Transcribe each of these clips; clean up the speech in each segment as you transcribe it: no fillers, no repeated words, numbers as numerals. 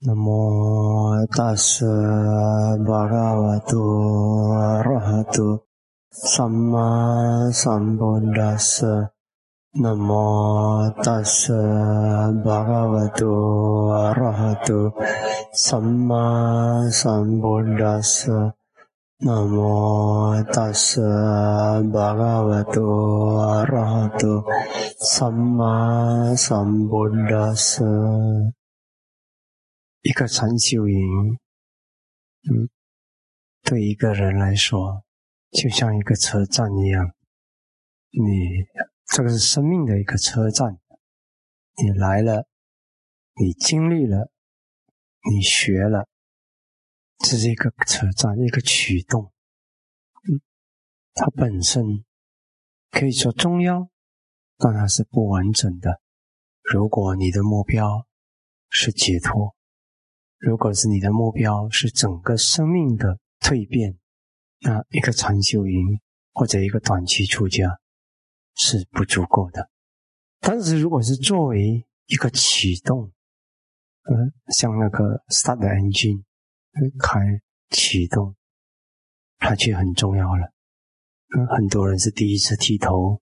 นะโมตัสสะภะคะวะโตอะระหะโตสัมมาสัมพุทธัสสะนะโมตัสสะภะคะวะโตอะระหะโตสัมมาสัมพุทธัสสะนะโมตัสสะภะคะวะโตอะระหะโตสัมมาสัมพุทธัสสะ一个禅修营，对一个人来说，就像一个车站一样。这个是生命的一个车站，你来了，你经历了，你学了，这是一个车站，一个驱动。它本身可以说重要，但它是不完整的。如果你的目标是解脱，如果是你的目标是整个生命的蜕变，那一个禅修营或者一个短期出家是不足够的。但是如果是作为一个启动，像那个 start the engine 开启动，它就很重要了。很多人是第一次剃头，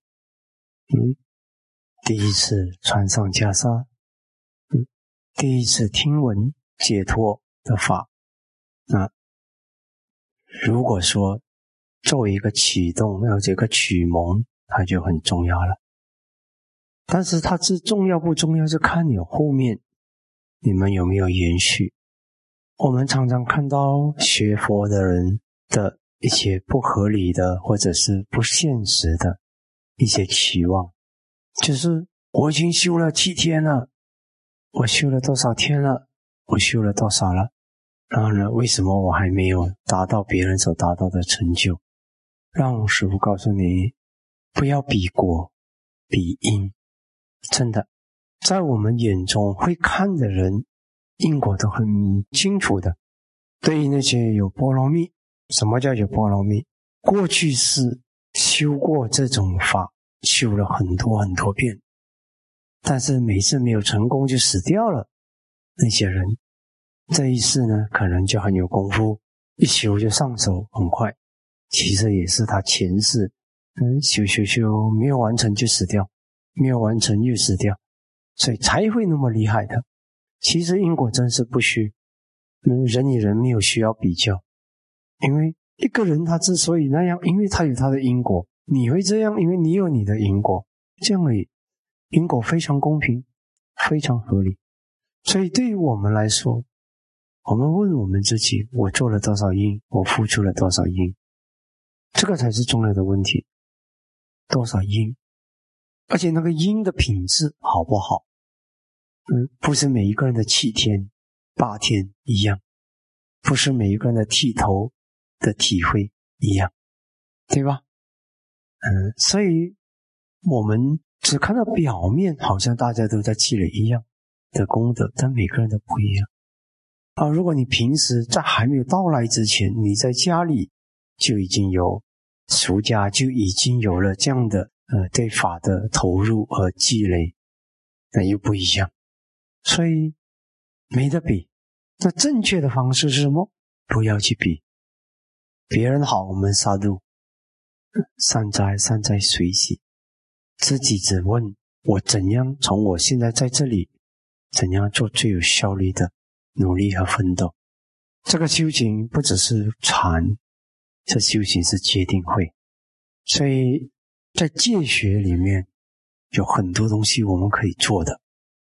第一次穿上袈裟，第一次听闻解脱的法。那如果说作为一个启动，要这个启蒙，它就很重要了。但是它是重要不重要，是看你后面你们有没有延续。我们常常看到学佛的人的一些不合理的或者是不现实的一些期望，就是我已经修了7天了，我修了多少天了，我修了多少了，然后呢，为什么我还没有达到别人所达到的成就？让师父告诉你，不要比果比因。真的，在我们眼中会看的人，因果都很清楚的。对于那些有波罗蜜，什么叫有波罗蜜？过去是修过这种法，修了很多很多遍，但是每次没有成功就死掉了。那些人这一世呢，可能就很有功夫，一修就上手很快，其实也是他前世修没有完成就死掉，没有完成又死掉，所以才会那么厉害的。其实因果真是不虚，人与人没有需要比较，因为一个人他之所以那样，因为他有他的因果，你会这样，因为你有你的因果，这样而已。因果非常公平，非常合理。所以对于我们来说，我们问我们自己，我做了多少因，我付出了多少因，这个才是重要的问题。多少因，而且那个因的品质好不好，不是每一个人的7天8天一样，不是每一个人的剃头的体会一样，对吧？所以我们只看到表面，好像大家都在积累一样的功德，但每个人都不一样。如果你平时在还没有到来之前，你在家里就已经有出家，就已经有了这样的对法的投入和积累，那又不一样。所以没得比。那正确的方式是什么？不要去比。别人好，我们杀戮，善哉随喜。自己只问我怎样从我现在在这里，怎样做最有效率的努力和奋斗。这个修行不只是禅，这修行是戒定慧。所以在戒学里面有很多东西我们可以做的。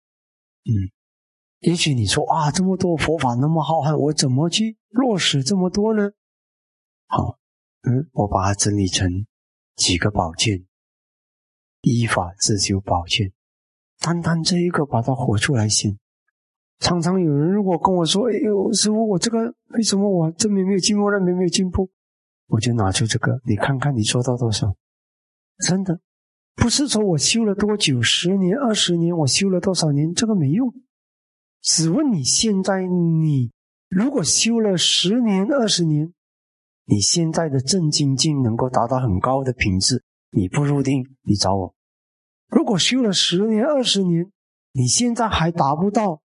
也许你说这么多佛法那么浩瀚，我怎么去落实这么多呢？好，我把它整理成几个宝剑，依法自修宝剑，单单这一个把它活出来先。常常有人如果跟我说，师父，我这个为什么我这边没有进步，那边没有进步，我就拿出这个，你看看你做到多少。真的不是说我修了多久，10年20年，我修了多少年，这个没用。只问你现在，你如果修了10年20年，你现在的正精进能够达到很高的品质，你不入定，你找我。如果修了10年20年，你现在还达不到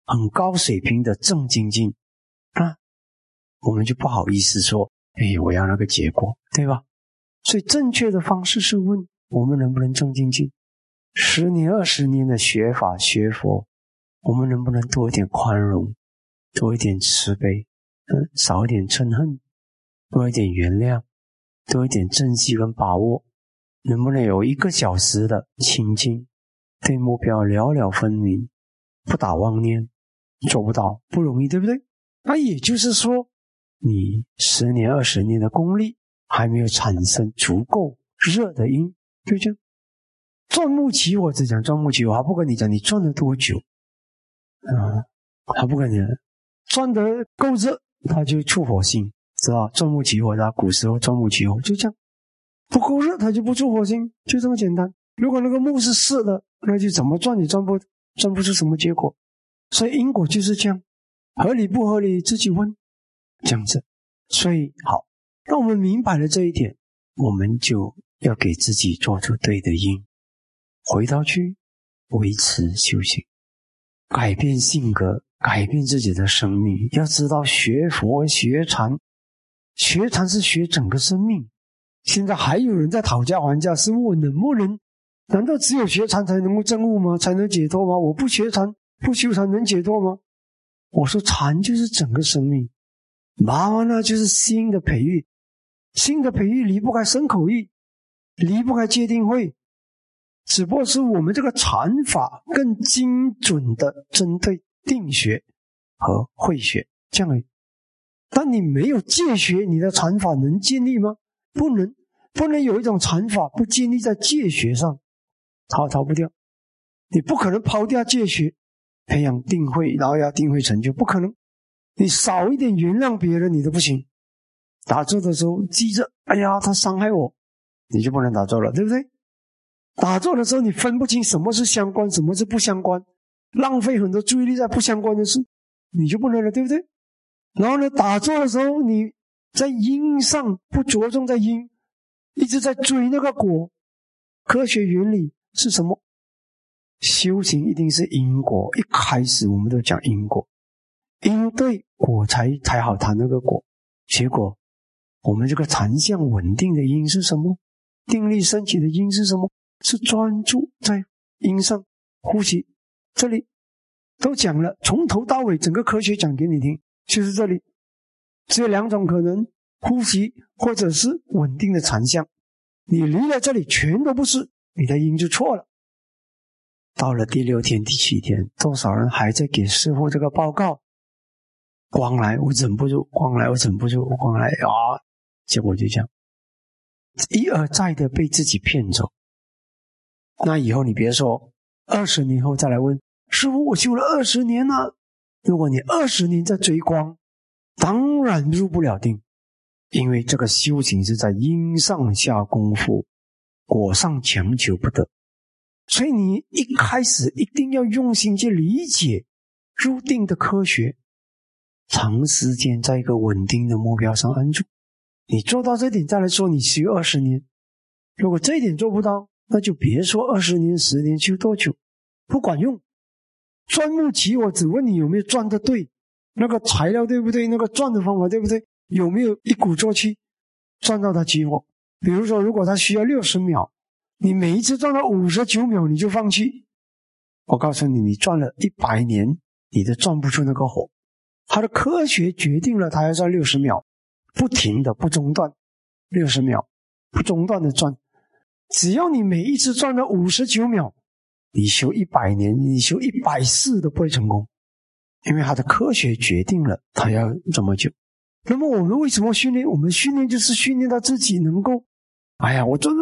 很高水平的正精进啊，我们就不好意思说我要那个结果，对吧？所以正确的方式是问我们能不能正精进。10年20年的学法学佛，我们能不能多一点宽容，多一点慈悲，少一点嗔恨，多一点原谅，多一点珍惜跟把握，能不能有1个小时的清净，对目标了了分明，不打妄念？做不到，不容易，对不对？那也就是说，你10年20年的功力还没有产生足够热的因，就这样。钻木取火，只讲钻木取火，他不跟你讲你钻了多久他不跟你钻得够热，他就出火星，知道钻木取火的，古时候钻木取火就这样，不够热他就不出火星，就这么简单。如果那个木是湿的，那就怎么钻也钻不出什么结果。所以因果就是这样，合理不合理自己问，这样子。所以好，那我们明白了这一点，我们就要给自己做出对的因，回到去维持修行，改变性格，改变自己的生命。要知道学佛学禅是学整个生命。现在还有人在讨价还价，师父我能不能，难道只有学禅才能够证悟吗？才能解脱吗？我不学禅不修禅能解脱吗？我说禅就是整个生命，麻烦呢就是心的培育，心的培育离不开身口意，离不开戒定慧，只不过是我们这个禅法更精准的针对定学和慧学这样而已。但你没有戒学，你的禅法能建立吗？不能有一种禅法不建立在戒学上，逃不掉。你不可能抛掉戒学培养定慧，然后要定慧成就，不可能。你少一点原谅别人你都不行。打坐的时候记着，哎呀他伤害我，你就不能打坐了，对不对？打坐的时候你分不清什么是相关什么是不相关，浪费很多注意力在不相关的事，你就不能了，对不对？然后呢，打坐的时候你在因上不着重在因，一直在追那个果。科学原理是什么？修行一定是因果，一开始我们都讲因果，因对果才好谈那个果。结果我们这个禅相稳定的因是什么？定力升起的因是什么？是专注在因上。呼吸这里都讲了，从头到尾整个科学讲给你听，就是这里只有2种可能，呼吸或者是稳定的禅相。你离了这里全都不是，你的因就错了。到了第6天第7天，多少人还在给师父这个报告，光来我忍不住，光来我忍不住，光来结果就这样一而再的被自己骗走。那以后你别说20年后再来问师父，我修了20年了，如果你20年在追光，当然入不了定，因为这个修行是在因上下功夫，果上强求不得。所以你一开始一定要用心去理解入定的科学，长时间在一个稳定的目标上安住。你做到这点再来说你修20年，如果这一点做不到，那就别说20年10年修多久，不管用。钻木取火只问你有没有钻得对，那个材料对不对，那个钻的方法对不对，有没有一鼓作气钻到它起火。比如说如果它需要60秒，你每一次钻到59秒你就放弃，我告诉你，你钻了100年你都钻不出那个火。它的科学决定了它要钻60秒，不停的不中断，60秒不中断的钻。只要你每一次钻到59秒，你修100年，你修100世都不会成功，因为它的科学决定了它要这么久。那么我们为什么训练？我们训练就是训练到自己能够，我钻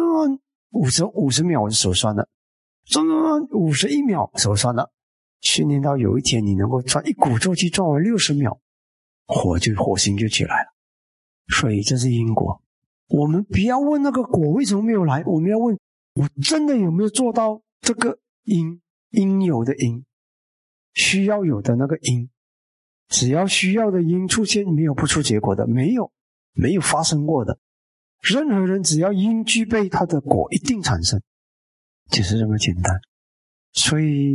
50秒我就手酸了，钻51秒手酸了，训练到有一天你能够钻一鼓作气钻完60秒，火星就起来了。所以这是因果。我们不要问那个果为什么没有来，我们要问我真的有没有做到这个应有的因，需要有的那个因。只要需要的因出现，没有不出结果的，没有发生过的。任何人只要因具备，他的果一定产生，就是这么简单。所以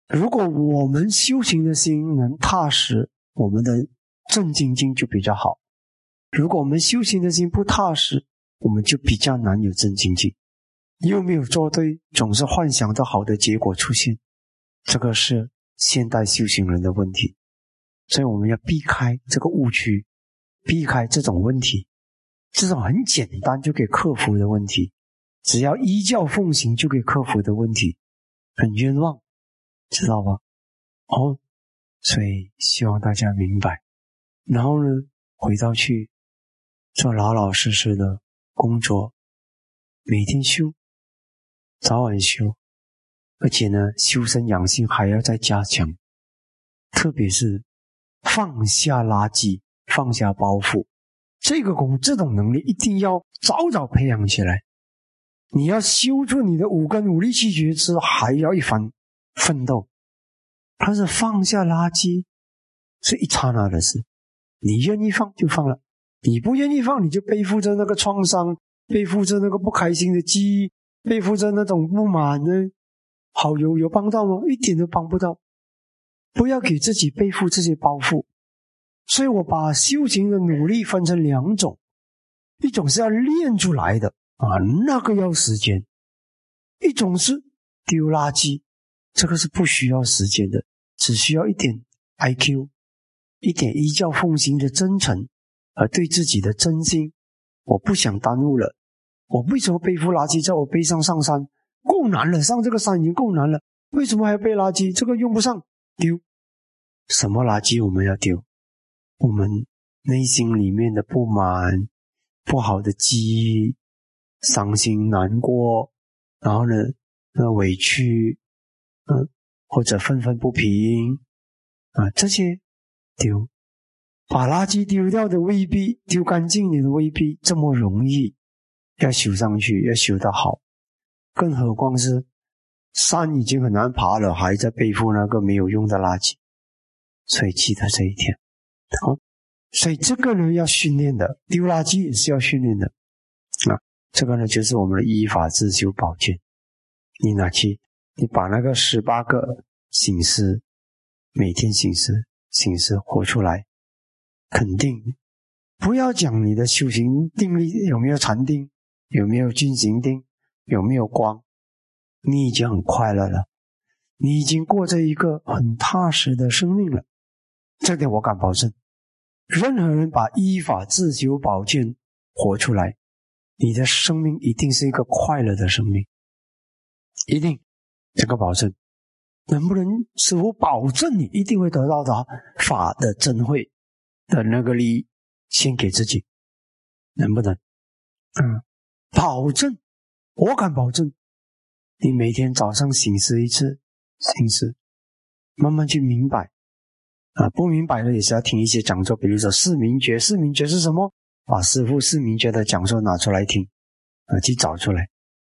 如果我们修行的心能踏实，我们的正精进就比较好。如果我们修行的心不踏实，我们就比较难有正精进。又没有做对，总是幻想着好的结果出现，这个是现代修行人的问题。所以我们要避开这个误区，避开这种问题，这种很简单就可以克服的问题，只要依教奉行就可以克服的问题，很冤枉，知道吧？所以希望大家明白。然后呢，回到去做老老实实的工作，每天修，早晚修，而且呢，修身养性还要再加强，特别是放下垃圾，放下包袱，这种能力一定要早早培养起来。你要修出你的五根五力七觉知，还要一番奋斗。它是放下垃圾，是一刹那的事，你愿意放就放了，你不愿意放，你就背负着那个创伤，背负着那个不开心的记忆，背负着那种不满呢。好，有帮到吗？一点都帮不到。不要给自己背负这些包袱。所以我把修行的努力分成两种，一种是要练出来的那个要时间，一种是丢垃圾，这个是不需要时间的，只需要一点 IQ， 一点依教奉行的真诚和对自己的真心。我不想耽误了，我为什么背负垃圾在我背上上山？够难了，上这个山已经够难了，为什么还要背垃圾？这个用不上，丢。什么垃圾我们要丢？我们内心里面的不满、不好的记忆、伤心难过，然后呢委屈或者愤愤不平这些丢。把垃圾丢掉的未必，丢干净的未必这么容易，要修上去，要修得好。更何况是山已经很难爬了，还在背负那个没有用的垃圾。所以记得这一天所以这个呢要训练的，丢垃圾也是要训练的这个呢就是我们的依法自修保健。你拿去，你把那个18个醒思，每天醒思活出来，肯定不要讲你的修行定力有没有禅定，有没有均行定，有没有光，你已经很快乐了，你已经过着一个很踏实的生命了。这点我敢保证，任何人把依法自修保健活出来，你的生命一定是一个快乐的生命，一定，这个保证。能不能师父保证你一定会得到的法的真慧的那个利益，先给自己，能不能保证，我敢保证。你每天早上醒思一次，醒思慢慢去明白不明白的也是要听一些讲座，比如说四明觉是什么，把师父四明觉的讲座拿出来听去找出来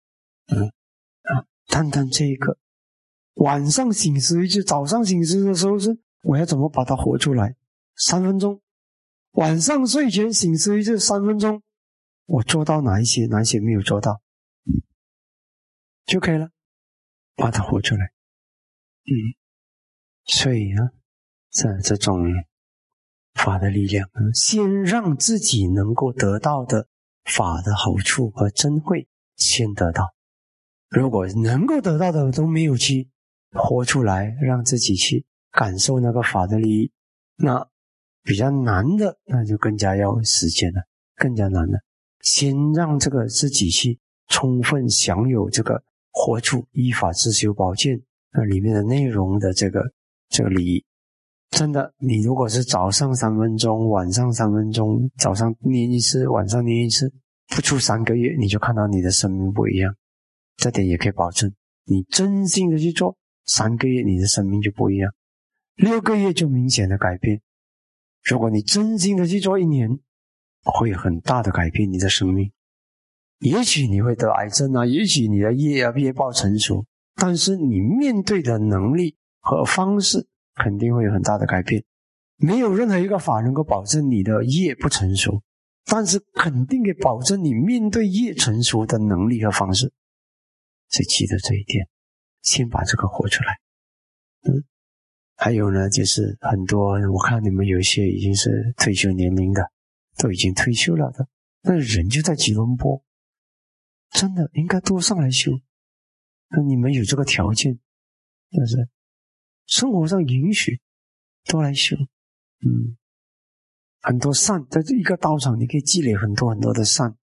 谈谈这个。晚上醒思一次，早上醒思的时候是我要怎么把它活出来，3分钟。晚上睡前醒思一次3分钟，我做到哪一些没有做到就可以了，把它活出来所以呢这种法的力量先让自己能够得到的法的好处和真慧先得到，如果能够得到的都没有去活出来，让自己去感受那个法的利益，那比较难的，那就更加要时间了，更加难了。先让这个自己去充分享有这个活出依法自修保健里面的内容的这个利益。真的，你如果是早上3分钟，晚上3分钟，早上念一次，晚上念一次，不出3个月，你就看到你的生命不一样。这点也可以保证，你真心的去做，3个月你的生命就不一样，6个月就明显的改变。如果你真心的去做1年，会很大的改变你的生命。也许你会得癌症也许你的业报成熟，但是你面对的能力和方式肯定会有很大的改变。没有任何一个法能够保证你的业不成熟，但是肯定可以保证你面对业成熟的能力和方式。所以记得这一点，先把这个活出来。 还有呢，就是很多我看你们有一些已经是退休年龄的，都已经退休了的，那人就在吉隆坡，真的应该多上来修。那你们有这个条件，就是生活上允许多来修。很多善，在这一个道场你可以积累很多很多的善，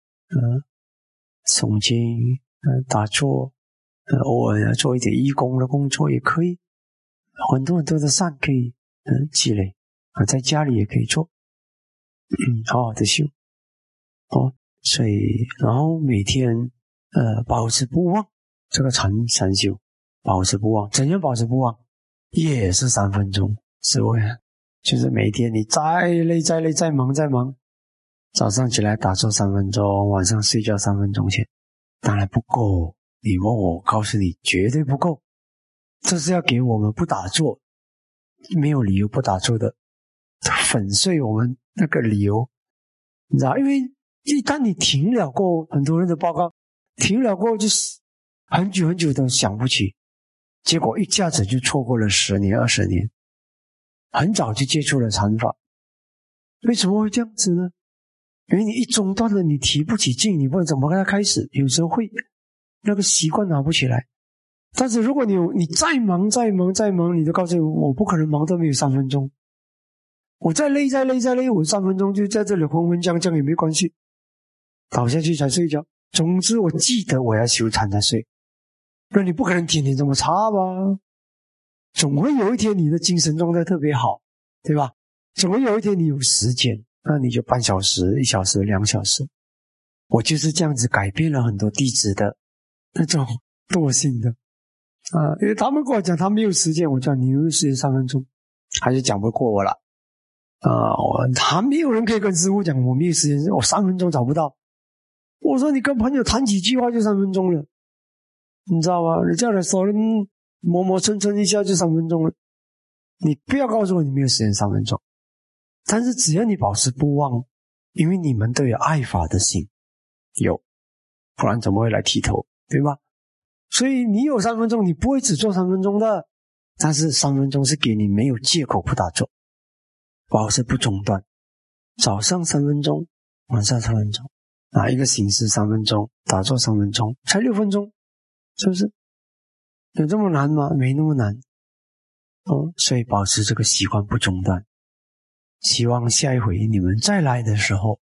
诵经，打坐，偶尔做一点义工的工作也可以，很多很多的善可以积累在家里也可以做，好好的修所以然后每天保持不忘，这个禅修保持不忘，怎样保持不忘？也是3分钟，是不是？就是每天你再累再忙，早上起来打坐3分钟，晚上睡觉3分钟前，当然不够。你问我告诉你绝对不够，这是要给我们不打坐没有理由不打坐的粉碎我们那个理由，你知道，因为一旦你停了过后，很多人的报告停了过后就是很久都想不起，结果一下子就错过了10年20年，很早就接触了禅法。为什么会这样子呢？因为你一中断了，你提不起劲，你不知道怎么跟他开始，有时候会那个习惯拿不起来。但是如果你再忙，你就告诉我不可能忙到没有3分钟，我再累，我3分钟就在这里昏昏将也没关系，倒下去才睡觉。总之我记得我要修禅才睡。那你不可能天天这么差吧？总会有一天你的精神状态特别好，对吧？总会有一天你有时间，那你就半小时、1小时、2小时。我就是这样子改变了很多弟子的那种惰性的因为他们跟我讲他没有时间，我讲你有时间3分钟，还是讲不过我了他没有人可以跟师父讲我没有时间，我3分钟找不到。我说你跟朋友谈几句话就3分钟了，你知道吗？你叫他手磨蹭一下就3分钟了。你不要告诉我你没有时间3分钟，但是只要你保持不忘，因为你们都有爱法的心，有，不然怎么会来剃头，对吧？所以你有3分钟，你不会只做3分钟的，但是3分钟是给你没有借口不打坐，保持不中断，早上3分钟，晚上3分钟，拿一个形式3分钟，打坐3分钟，才6分钟，是不是？有这么难吗？没那么难所以保持这个习惯不中断。希望下一回你们再来的时候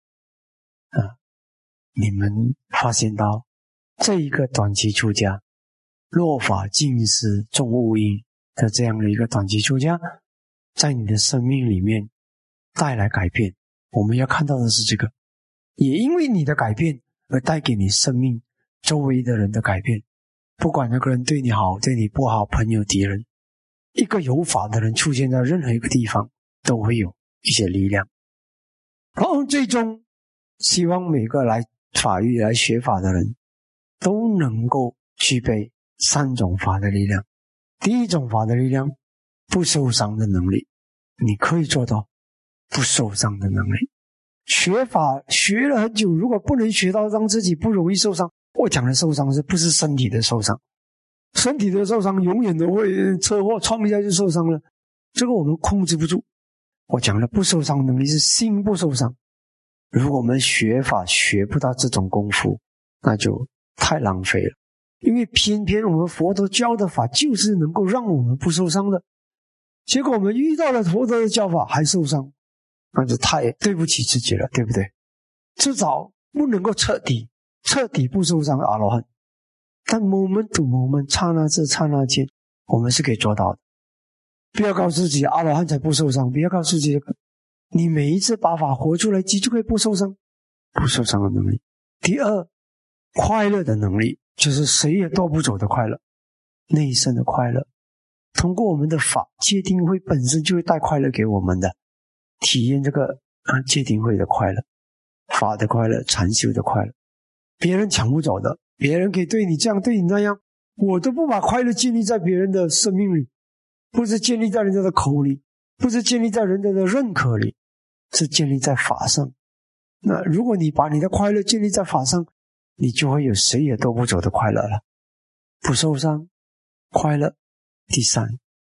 你们发现到这一个短期出家落法尽思种悟因的这样的一个短期出家，在你的生命里面带来改变。我们要看到的是这个，也因为你的改变而带给你生命周围的人的改变，不管那个人对你好对你不好，朋友敌人，一个有法的人出现在任何一个地方都会有一些力量。然后最终希望每个来法域来学法的人都能够具备3种法的力量。第一种法的力量，不受伤的能力，你可以做到不受伤的能力。学法学了很久，如果不能学到让自己不容易受伤，我讲的受伤是不是身体的受伤？身体的受伤永远都会车祸撞一下就受伤了，这个我们控制不住。我讲的不受伤能力是心不受伤。如果我们学法学不到这种功夫，那就太浪费了。因为偏偏我们佛陀教的法就是能够让我们不受伤的，结果我们遇到了佛陀的教法还受伤，那就太对不起自己了，对不对？至少不能够彻底不受伤的阿罗汉，但moment to moment，刹那之刹那间，我们是可以做到的。不要告诉自己阿罗汉才不受伤，不要告诉自己这个，你每一次把法活出来，就可以不受伤，不受伤的能力。第二，快乐的能力，就是谁也夺不走的快乐，内生的快乐。通过我们的法，戒定慧本身就会带快乐给我们的，体验这个戒定慧的快乐，法的快乐，禅修的快乐，别人抢不走的。别人可以对你这样对你那样，我都不把快乐建立在别人的生命里，不是建立在人家的口里，不是建立在人家的认可里，是建立在法上。那如果你把你的快乐建立在法上，你就会有谁也夺不走的快乐了，不受伤，快乐。第三，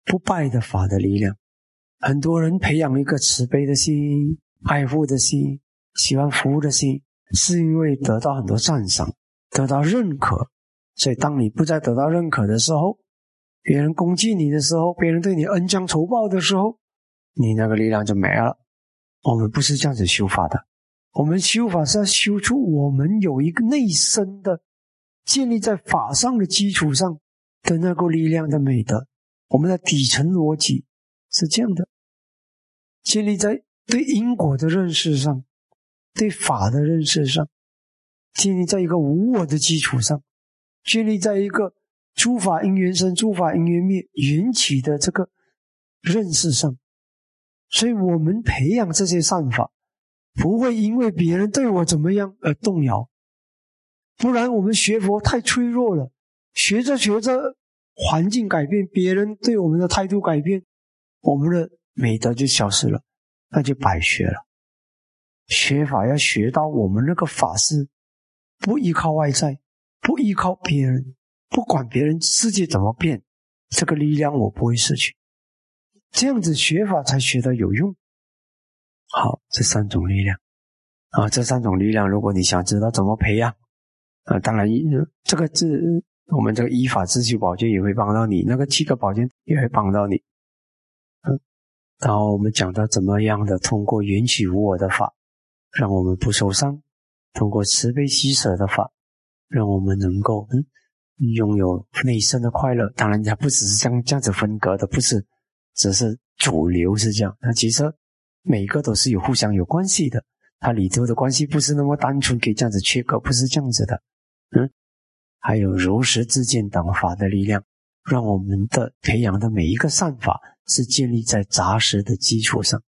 不败的法的力量。很多人培养一个慈悲的心、爱护的心、喜欢服务的心，是因为得到很多赞赏，得到认可。所以当你不再得到认可的时候，别人攻击你的时候，别人对你恩将仇报的时候，你那个力量就没了。我们不是这样子修法的，我们修法是要修出我们有一个内生的建立在法上的基础上的那个力量的美德。我们的底层逻辑是这样的，建立在对因果的认识上，对法的认识上，建立在一个无我的基础上，建立在一个诸法因缘生，诸法因缘灭，缘起的这个认识上。所以我们培养这些善法，不会因为别人对我怎么样而动摇。不然我们学佛太脆弱了，学着学着环境改变，别人对我们的态度改变，我们的美德就消失了，那就白学了。学法要学到我们那个法是不依靠外在，不依靠别人，不管别人世界怎么变，这个力量我不会失去。这样子学法才学得有用。好，这三种力量这三种力量，如果你想知道怎么培养当然这个我们这个依法自修宝鉴也会帮到你，那个7个宝鉴也会帮到你。然后我们讲到怎么样的通过缘起无我的法让我们不受伤，通过慈悲喜舍的法让我们能够拥有内生的快乐。当然它不只是这样子分割的，不是只是主流是这样，那其实每个都是有互相有关系的，它里头的关系不是那么单纯可以这样子切割，不是这样子的。还有柔实自见等法的力量，让我们的培养的每一个善法是建立在扎实的基础上。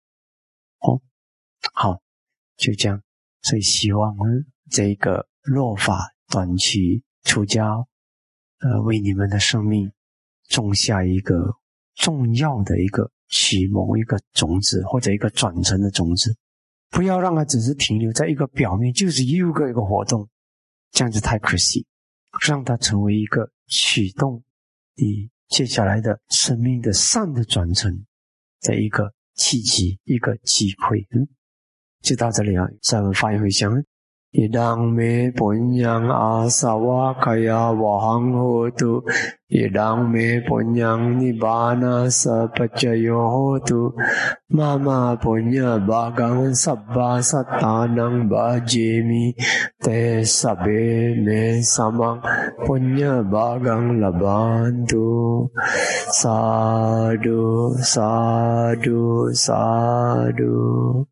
好，就这样。所以希望这个落法短期出家为你们的生命种下一个重要的一个启蒙，一个种子，或者一个转成的种子。不要让它只是停留在一个表面，就是又一个活动，这样子太可惜。让它成为一个启动你接下来的生命的善的转成的一个契机，一个机会。就到这里啊，再我们发言回向。Idang me punyang asawa kaya wahang hotu. Idang me punyang nibbana sapacayo hotu. Mama punya bhagang sabba sattanang bhajemi. Te sabbe me samang punya bhagang labantu. Sadhu, sadhu, sadhu.